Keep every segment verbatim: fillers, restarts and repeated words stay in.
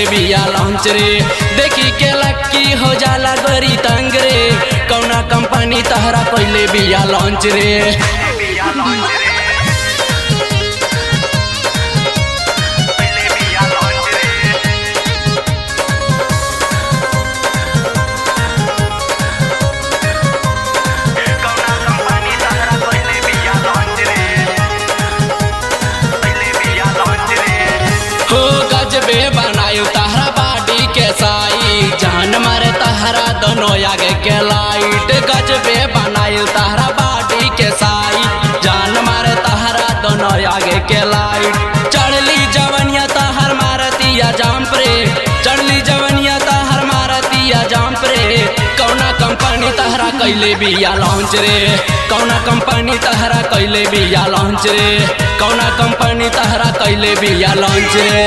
बिया लॉन्च रे। देखी के लक्की हो जाला गोरी तंग रे, कौना कंपनी तहरा कैले बिया लॉन्च रे। हो गजबे बनायु तहरा बाडी के साई, जान मारे तहरा दोनों आगे के लाइट। गजबे बनायु तहरा बाडी के साई, जान मारे तहरा दोनों आगे के लाइट। चढ़ली जवनिया तहर मारतिया जाम्प रे, चढ़ली जवनिया तहर मारतिया जाम्प रे। कौना कंपनी तहरा कैले बिया लॉन्च रे, कौना कंपनी तहरा कैले बिया लॉन्च रे, कौना कंपनी तहरा कैले बिया लॉन्च रे।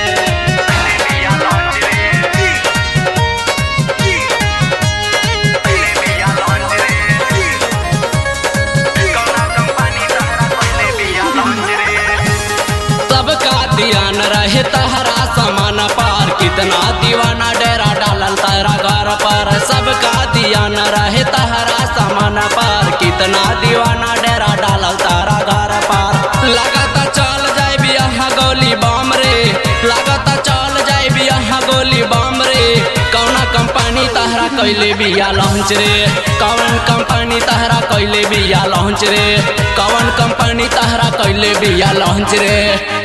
सबका ध्यान रहे तहरा सामान पार, कितना दीवाना डेरा डालल तारा घर पर। सबका ध्यान रहे तहरा सामान पार, कितना दीवाना डेरा डालल तारा घर पर। लगाता चल जाए बिया गोली बम रे, लगाता चल जाए बिया गोली बम रे। कौना कंपनी तहरा कैले बिया लॉन्च रे, कौन कंपनी तहरा कैले बिया लॉन्च रे, कौन कंपनी तहरा कैले बिया लॉन्च रे।